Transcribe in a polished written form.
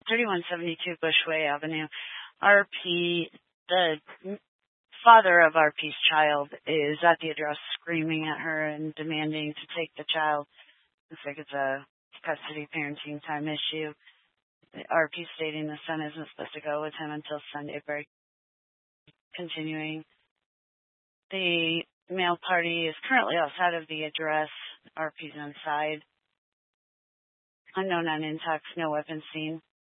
3172 Bushway Avenue. RP, the father of RP's child, is at the address screaming at her and demanding to take the child. Looks like it's a custody parenting time issue. RP stating the son isn't supposed to go with him until Sunday break. Continuing, the male party is currently outside of the address. RP's inside. Unknown on intox, no weapons seen.